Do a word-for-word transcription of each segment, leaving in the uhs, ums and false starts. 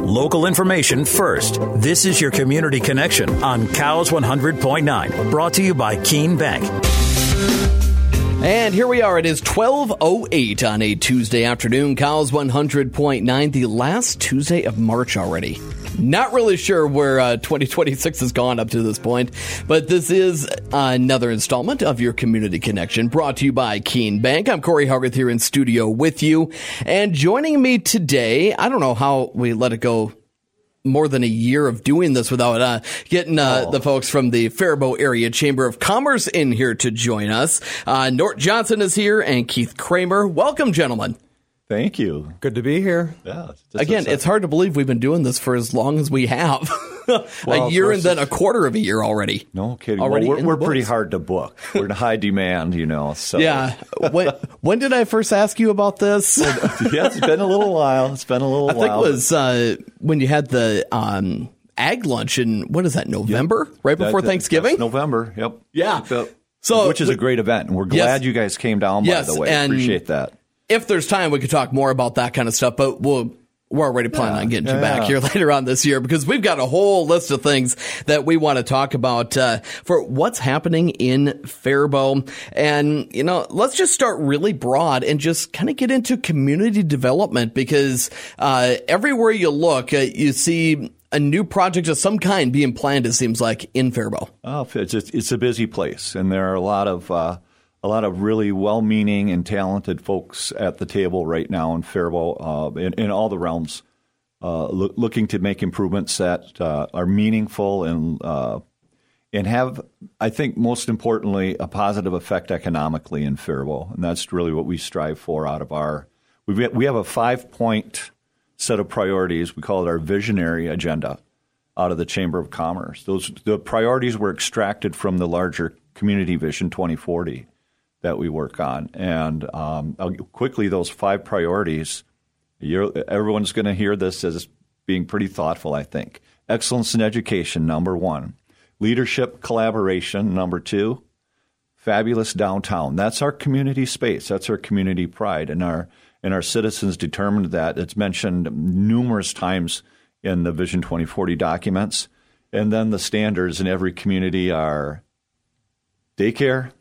Local information first. This is your Community Connection on Cows one hundred point nine. Brought to you by Keene Bank. And here we are. It is twelve oh eight on a Tuesday afternoon. Cows one hundred point nine, the last Tuesday of March already. Not really sure where uh, twenty twenty-six has gone up to this point, but this is another installment of your Community Connection brought to you by Keene Bank. I'm Corey Hogarth here in studio with you. And joining me today, I don't know how we let it go more than a year of doing this without uh, getting uh, oh. the folks from the Faribault Area Chamber of Commerce in here to join us. Uh, Nort Johnson is here and Keith Kramer. Welcome, gentlemen. Thank you. Good to be here. Yeah. Again, it's hard to believe we've been doing this for as long as we have. well, a year and then a quarter of a year already. No kidding. Already well, we're we're pretty pretty hard to book. We're in high demand, you know. So yeah. when, when did I first ask you about this? yeah, it's been a little while. It's been a little I while. I think it was uh, when you had the um, ag lunch in, what is that, November? Yep. Right before that, Thanksgiving? That's November, yep. Yeah. Yep. So, Which is we, a great event, and we're glad yes, you guys came down, by yes, the way. And appreciate that. If there's time, we could talk more about that kind of stuff, but we'll, we're already planning yeah, on getting yeah, you back yeah. here later on this year because we've got a whole list of things that we want to talk about uh, for what's happening in Faribault. And, you know, let's just start really broad and just kind of get into community development because uh, everywhere you look, uh, you see a new project of some kind being planned, it seems like, in Faribault. Oh, it's, it's a busy place, and there are a lot of uh, a lot of really well-meaning and talented folks at the table right now in Faribault, uh, in, in all the realms, uh, lo- looking to make improvements that uh, are meaningful and uh, and have, I think, most importantly, a positive effect economically in Faribault, and that's really what we strive for out of our. We we have a five-point set of priorities. We call it our visionary agenda out of the Chamber of Commerce. Those the priorities were extracted from the larger Community Vision twenty forty that we work on. And um, quickly, those five priorities, you're, everyone's going to hear this as being pretty thoughtful, I think. Excellence in education, number one. Leadership collaboration, number two. Fabulous downtown. That's our community space. That's our community pride. And our and our citizens determined that. It's mentioned numerous times in the Vision twenty forty documents. And then the standards in every community are daycare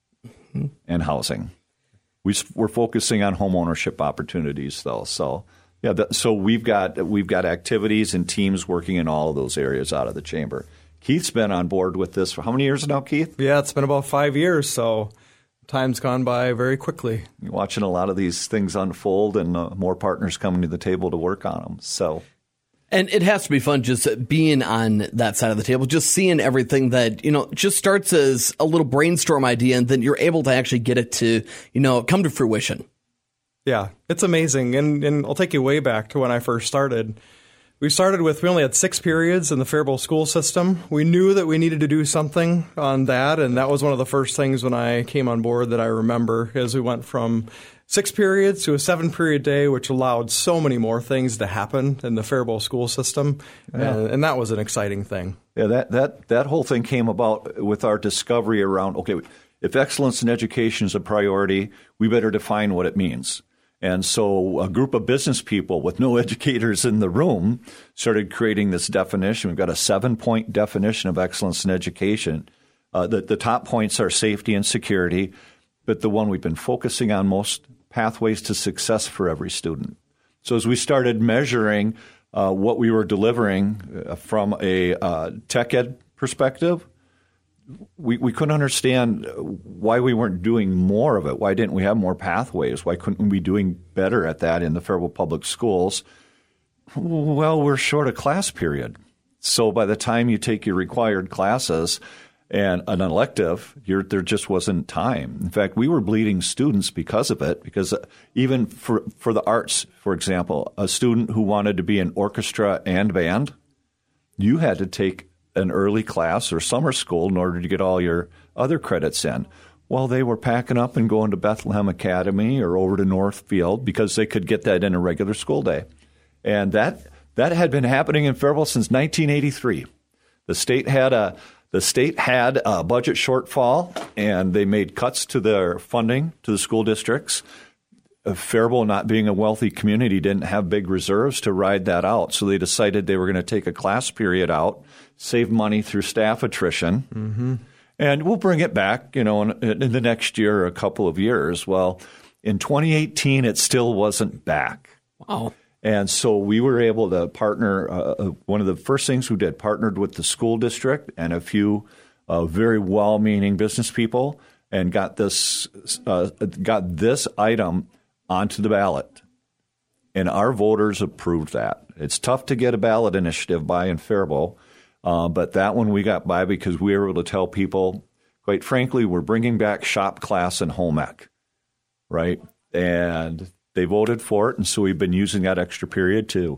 and housing. We, we're focusing on home ownership opportunities, though. So, yeah. The, so we've got we've got activities and teams working in all of those areas out of the chamber. Keith's been on board with this for how many years now, Keith? Yeah, it's been about five years. So time's gone by very quickly. You're watching a lot of these things unfold, and uh, more partners coming to the table to work on them. So. And it has to be fun just being on that side of the table, just seeing everything that, you know, just starts as a little brainstorm idea and then you're able to actually get it to, you know, come to fruition. Yeah, it's amazing. And, and I'll take you way back to when I first started. We started with, we only had six periods in the Faribault school system. We knew that we needed to do something on that. And that was one of the first things when I came on board that I remember as we went from six periods to a seven-period day, which allowed so many more things to happen in the Faribault school system, yeah. and, and that was an exciting thing. Yeah, that, that, that whole thing came about with our discovery around, okay, if excellence in education is a priority, we better define what it means. And so a group of business people with no educators in the room started creating this definition. We've got a seven-point definition of excellence in education. Uh, the, the top points are safety and security, but the one we've been focusing on most, pathways to success for every student. So as we started measuring uh, what we were delivering uh, from a uh, tech ed perspective, we, we couldn't understand why we weren't doing more of it. Why didn't we have more pathways? Why couldn't we be doing better at that in the Faribault Public Schools? Well, we're short a class period. So by the time you take your required classes and an elective, you're, there just wasn't time. In fact, we were bleeding students because of it, because even for, for the arts, for example, a student who wanted to be in orchestra and band, you had to take an early class or summer school in order to get all your other credits in. Well, they were packing up and going to Bethlehem Academy or over to Northfield because they could get that in a regular school day. And that that had been happening in Faribault since nineteen eighty-three. The state had a The state had a budget shortfall, and they made cuts to their funding to the school districts. Faribault, not being a wealthy community, didn't have big reserves to ride that out. So they decided they were going to take a class period out, save money through staff attrition, mm-hmm. and we'll bring it back, you know, in, in the next year or a couple of years. Well, in twenty eighteen, it still wasn't back. Wow. And so we were able to partner. Uh, one of the first things we did, partnered with the school district and a few uh, very well-meaning business people, and got this uh, got this item onto the ballot. And our voters approved that. It's tough to get a ballot initiative by in Faribault, uh, but that one we got by because we were able to tell people, quite frankly, we're bringing back shop class and home ec, right? And they voted for it, and so we've been using that extra period to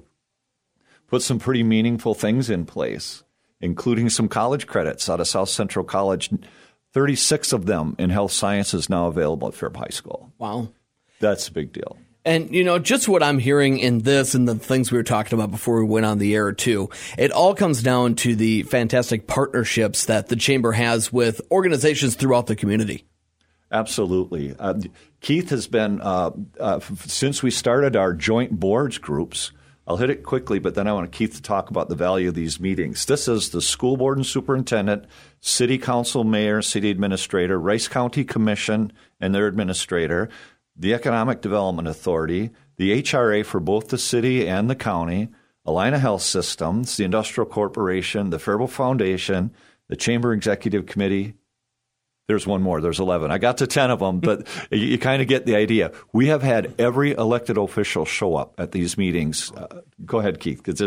put some pretty meaningful things in place, including some college credits out of South Central College, thirty-six of them in health sciences now available at Faribault High School. Wow. That's a big deal. And, you know, just what I'm hearing in this and the things we were talking about before we went on the air, too, it all comes down to the fantastic partnerships that the Chamber has with organizations throughout the community. Absolutely. Uh, Keith has been, uh, uh, since we started our joint boards groups, I'll hit it quickly, but then I want Keith to talk about the value of these meetings. This is the school board and superintendent, city council, mayor, city administrator, Rice County Commission and their administrator, the Economic Development Authority, the H R A for both the city and the county, Allina Health Systems, the Industrial Corporation, the Faribault Foundation, the Chamber Executive Committee. There's one more. There's eleven. I got to ten of them, but you, you kind of get the idea. We have had every elected official show up at these meetings. Uh, go ahead, Keith. Because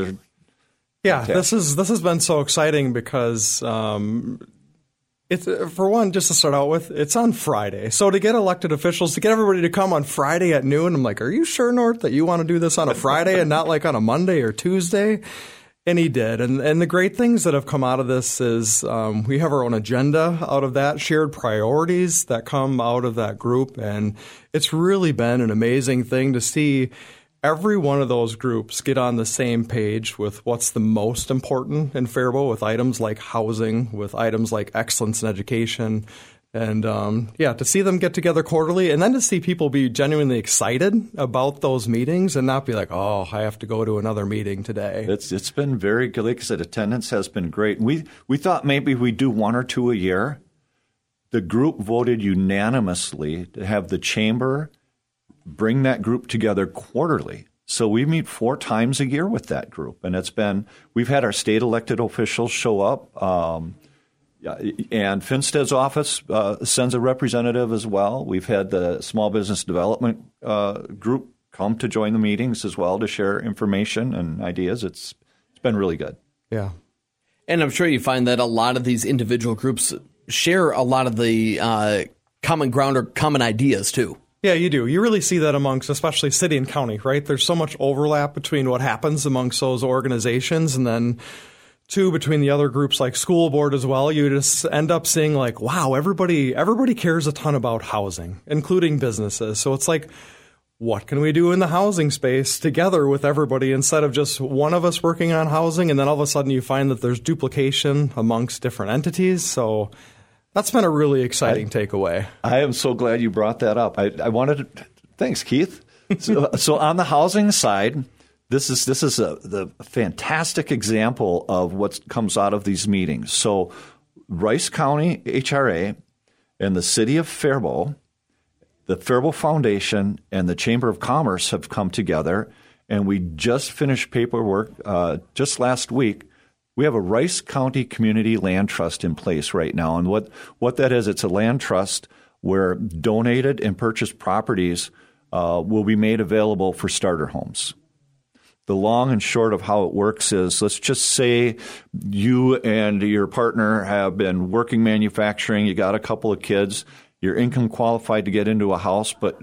yeah, this is this has been so exciting because um, it's for one, just to start out with, it's on Friday. So to get elected officials, to get everybody to come on Friday at noon, I'm like, are you sure, North, that you want to do this on a Friday and not like on a Monday or Tuesday? And he did. And and the great things that have come out of this is um, we have our own agenda out of that, shared priorities that come out of that group. And it's really been an amazing thing to see every one of those groups get on the same page with what's the most important in Faribault, with items like housing, with items like excellence in education. And, um, yeah, to see them get together quarterly and then to see people be genuinely excited about those meetings and not be like, oh, I have to go to another meeting today. It's It's been very good. Like I said, attendance has been great. We, we thought maybe we'd do one or two a year. The group voted unanimously to have the chamber bring that group together quarterly. So we meet four times a year with that group. And it's been – we've had our state elected officials show up. Um Yeah, and Finstead's office uh, sends a representative as well. We've had the Small Business Development uh, Group come to join the meetings as well to share information and ideas. It's it's been really good. Yeah. And I'm sure you find that a lot of these individual groups share a lot of the uh, common ground or common ideas, too. Yeah, you do. You really see that amongst especially city and county, right? There's so much overlap between what happens amongst those organizations and then – Two, between the other groups like school board as well, you just end up seeing like, wow, everybody everybody cares a ton about housing, including businesses. So it's like, what can we do in the housing space together with everybody instead of just one of us working on housing? And then all of a sudden you find that there's duplication amongst different entities. So that's been a really exciting I, takeaway. I am so glad you brought that up. I, I wanted to – thanks, Keith. So, so on the housing side – This is this is a the fantastic example of what comes out of these meetings. So Rice County H R A and the city of Faribault, the Faribault Foundation and the Chamber of Commerce have come together, and we just finished paperwork uh, just last week. We have a Rice County Community Land Trust in place right now. And what, what that is, it's a land trust where donated and purchased properties uh, will be made available for starter homes. The long and short of how it works is, let's just say you and your partner have been working manufacturing, you got a couple of kids, you're income qualified to get into a house, but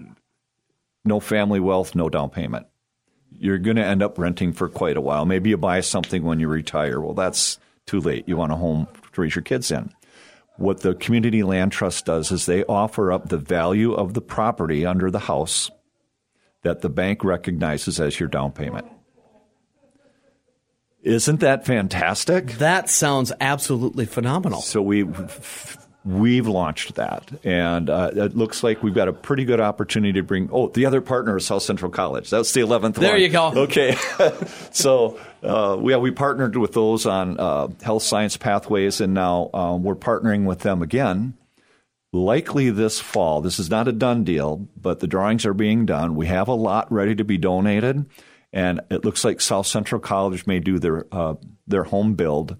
no family wealth, no down payment. You're going to end up renting for quite a while. Maybe you buy something when you retire. Well, that's too late. You want a home to raise your kids in. What the Community Land Trust does is they offer up the value of the property under the house that the bank recognizes as your down payment. Isn't that fantastic? That sounds absolutely phenomenal. So we we've launched that. And uh, it looks like we've got a pretty good opportunity to bring, oh, the other partner is South Central College. That's the eleventh there one. You go. Okay. so uh, we, we partnered with those on uh, health science pathways, and now um, we're partnering with them again. Likely this fall. This is not a done deal, but the drawings are being done. We have a lot ready to be donated, and it looks like South Central College may do their uh, their home build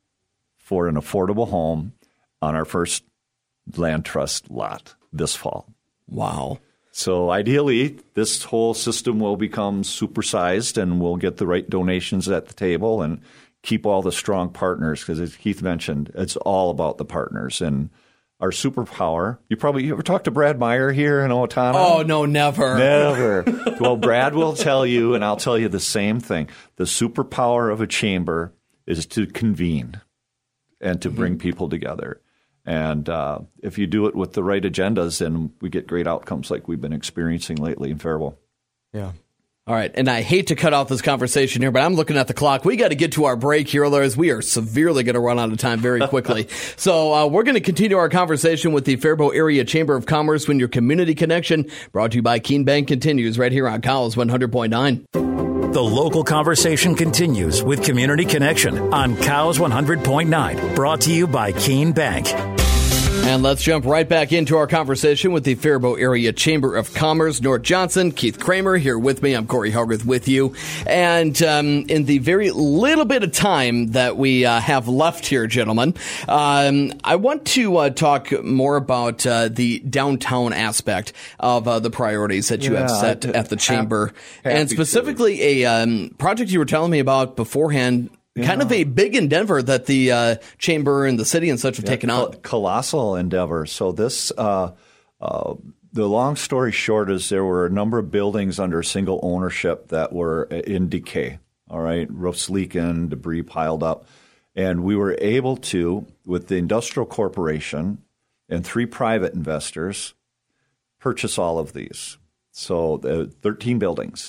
for an affordable home on our first land trust lot this fall. Wow. So ideally, this whole system will become supersized, and we'll get the right donations at the table and keep all the strong partners, because as Keith mentioned, it's all about the partners. And our superpower, you probably you ever talked to Brad Meyer here in Owatonna? Oh, no, never. Never. Well, Brad will tell you, and I'll tell you the same thing. The superpower of a chamber is to convene and to mm-hmm. bring people together. And uh, if you do it with the right agendas, then we get great outcomes like we've been experiencing lately in Faribault. Yeah. All right, and I hate to cut off this conversation here, but I'm looking at the clock. We got to get to our break here, otherwise we are severely going to run out of time very quickly. so uh, we're going to continue our conversation with the Faribault Area Chamber of Commerce when your Community Connection, brought to you by Keene Bank, continues right here on Cows one hundred point nine. The local conversation continues with Community Connection on Cows one hundred point nine, brought to you by Keene Bank. And let's jump right back into our conversation with the Faribault Area Chamber of Commerce. Nort Johnson, Keith Kramer here with me. I'm Corey Hogarth with you. And um, in the very little bit of time that we uh, have left here, gentlemen, um, I want to uh, talk more about uh, the downtown aspect of uh, the priorities that you yeah, have set I, at the chamber. Happy and specifically a um, project you were telling me about beforehand. Yeah. Kind of a big endeavor that the uh, chamber and the city and such have yeah, taken col- out. Colossal endeavor. So this, uh, uh, the long story short is there were a number of buildings under single ownership that were in decay. All right, roofs leaking, debris piled up. And we were able to, with the Industrial Corporation and three private investors, purchase all of these. So uh, thirteen buildings.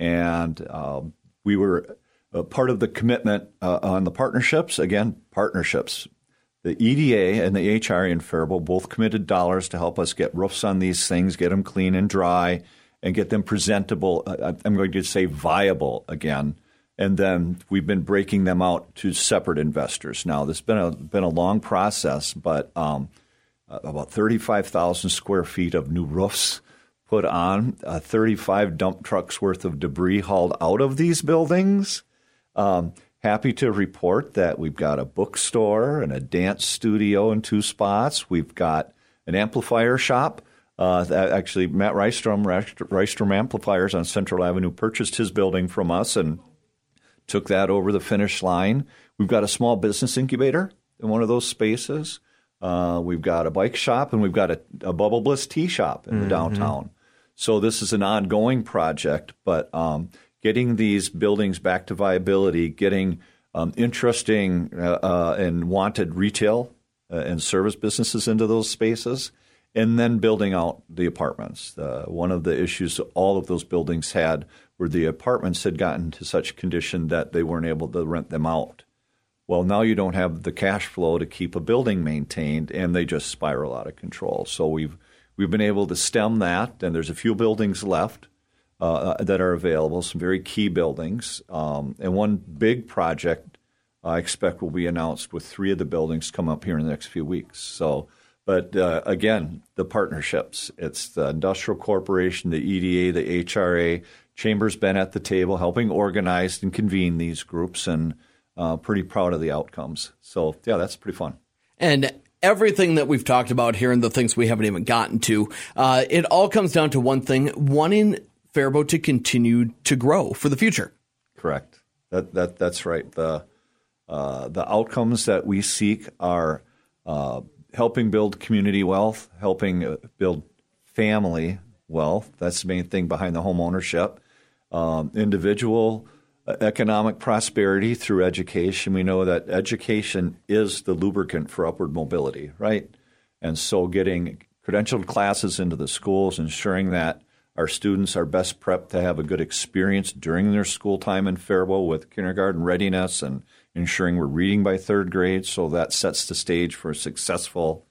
And uh, we were... Uh, part of the commitment uh, on the partnerships, again, partnerships. The E D A and the H R A in Faribault both committed dollars to help us get roofs on these things, get them clean and dry, and get them presentable. Uh, I'm going to say viable again. And then we've been breaking them out to separate investors. Now, this has been a, been a long process, but um, about thirty-five thousand square feet of new roofs put on, uh, thirty-five dump trucks worth of debris hauled out of these buildings. Um, happy to report that we've got a bookstore and a dance studio in two spots. We've got an amplifier shop. Uh, that actually, Matt Rystrom, Rystrom Amplifiers on Central Avenue, purchased his building from us and took that over the finish line. We've got a small business incubator in one of those spaces. Uh, we've got a bike shop, and we've got a, a Bubble Bliss tea shop in mm-hmm. the downtown. So this is an ongoing project, but um, getting these buildings back to viability, getting um, interesting uh, uh, and wanted retail uh, and service businesses into those spaces, and then building out the apartments. Uh, one of the issues all of those buildings had were the apartments had gotten to such condition that they weren't able to rent them out. Well, now you don't have the cash flow to keep a building maintained, and they just spiral out of control. So we've we've been able to stem that, and there's a few buildings left uh, that are available, some very key buildings. Um, and one big project I expect will be announced with three of the buildings come up here in the next few weeks. So, but uh, again, the partnerships. It's the Industrial Corporation, the E D A, the H R A. Chamber's been at the table helping organize and convene these groups, and Uh, pretty proud of the outcomes. So, yeah, that's pretty fun. And everything that we've talked about here and the things we haven't even gotten to, uh, it all comes down to one thing, wanting Faribault to continue to grow for the future. Correct. That that That's right. The, uh, the outcomes that we seek are uh, helping build community wealth, helping uh, build family wealth. That's the main thing behind the home ownership. Um, individual economic prosperity through education. We know that education is the lubricant for upward mobility, right? And so getting credentialed classes into the schools, ensuring that our students are best prepped to have a good experience during their school time in Faribault with kindergarten readiness, and ensuring we're reading by third grade, so that sets the stage for a successful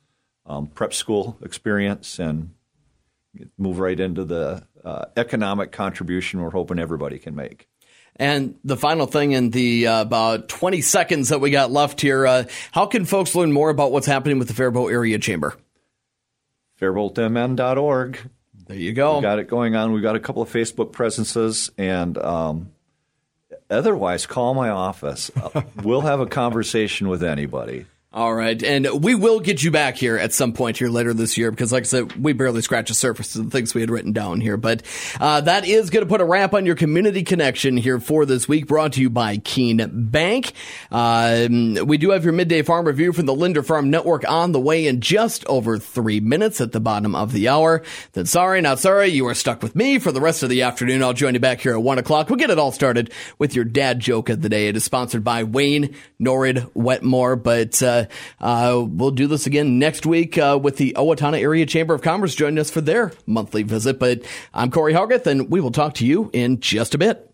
um, prep school experience and move right into the uh, economic contribution we're hoping everybody can make. And the final thing in the uh, about twenty seconds that we got left here, uh, how can folks learn more about what's happening with the Faribault Area Chamber? Faribault M N dot org. There you go. We got it going on. We've got a couple of Facebook presences, and um, otherwise, call my office. We'll have a conversation with anybody. All right, and we will get you back here at some point here later this year because, like I said, we barely scratched the surface of the things we had written down here. But uh, that is going to put a wrap on your Community Connection here for this week, brought to you by Keene Bank. Um, we do have your Midday Farm Review from the Linder Farm Network on the way in just over three minutes at the bottom of the hour. Then sorry, not sorry, you are stuck with me for the rest of the afternoon. I'll join you back here at one o'clock. We'll get it all started with your dad joke of the day. It is sponsored by Wayne Norrid Wetmore, but uh, Uh, we'll do this again next week uh, with the Owatonna Area Chamber of Commerce joining us for their monthly visit. But I'm Corey Hogarth, and we will talk to you in just a bit.